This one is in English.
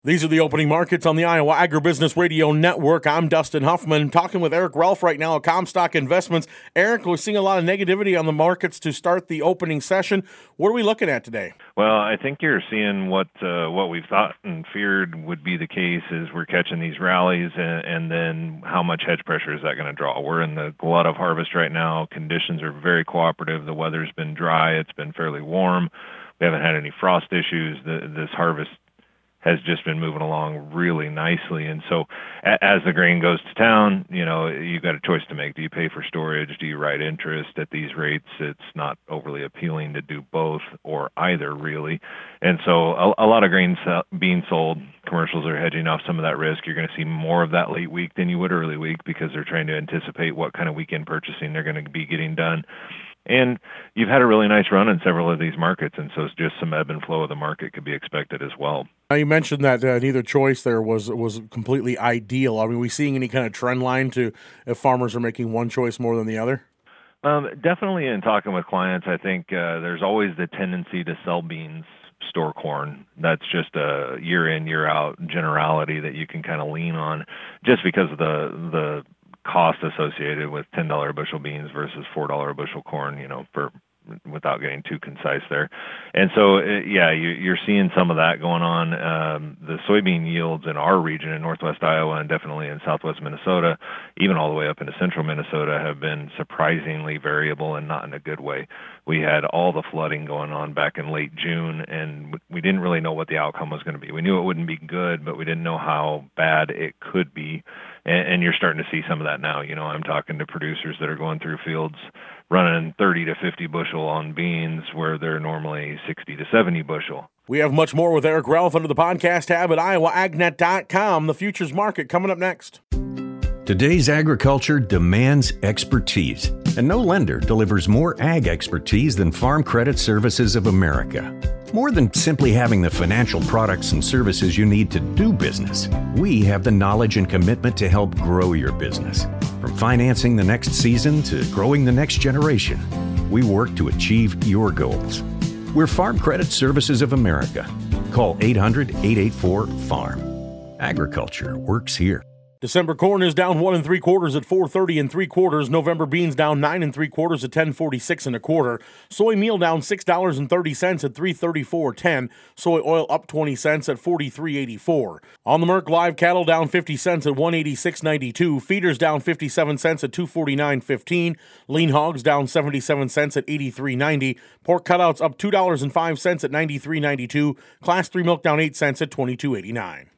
These are the opening markets on the Iowa Agribusiness Radio Network. I'm Dustin Huffman, talking with Eric Ralph right now at Comstock Investments. Eric, we're seeing a lot of negativity on the markets to start the opening session. What are we looking at today? Well, I think you're seeing what we've thought and feared would be the case is we're catching these rallies, and then how much hedge pressure is that going to draw? We're in the glut of harvest right now. Conditions are very cooperative. The weather's been dry. It's been fairly warm. We haven't had any frost issues. This harvest has just been moving along really nicely. And so as the grain goes to town, you've got a choice to make. Do you pay for storage? Do you write interest at these rates? It's not overly appealing to do both or either, really. And so a lot of grain being sold. Commercials are hedging off some of that risk. You're going to see more of that late week than you would early week because they're trying to anticipate what kind of weekend purchasing they're going to be getting done. And you've had a really nice run in several of these markets, and so it's just some ebb and flow of the market could be expected as well. Now, you mentioned that neither choice there was completely ideal. Are we seeing any kind of trend line to if farmers are making one choice more than the other? Definitely in talking with clients, I think there's always the tendency to sell beans, store corn. That's just a year in, year out generality that you can kind of lean on just because of the cost associated with $10 a bushel beans versus $4 a bushel corn, without getting too concise there. And so, you're seeing some of that going on. The soybean yields in our region in northwest Iowa and definitely in southwest Minnesota, even all the way up into central Minnesota, have been surprisingly variable and not in a good way. We had all the flooding going on back in late June, and we didn't really know what the outcome was going to be. We knew it wouldn't be good, but we didn't know how bad it could be. And you're starting to see some of that now. I'm talking to producers that are going through fields running 30 to 50 bushel on beans where they're normally 60 to 70 bushel. We have much more with Eric Ralph under the podcast tab at iowaagnet.com. The futures market coming up next. Today's agriculture demands expertise, and no lender delivers more ag expertise than Farm Credit Services of America. More than simply having the financial products and services you need to do business, we have the knowledge and commitment to help grow your business. From financing the next season to growing the next generation, we work to achieve your goals. We're Farm Credit Services of America. Call 800-884-FARM. Agriculture works here. December corn is down 1 3/4 at 4.30 3/4. November beans down 9 3/4 at 10.46 1/4. Soy meal down $6.30 at 3.3410. Soy oil up 20 cents at 43.84. On the Merck, live cattle down 50 cents at 186.92. Feeders down 57 cents at 249.15. Lean hogs down 77 cents at 83.90. Pork cutouts up $2.05 at 93.92. Class 3 milk down 8 cents at 22.89.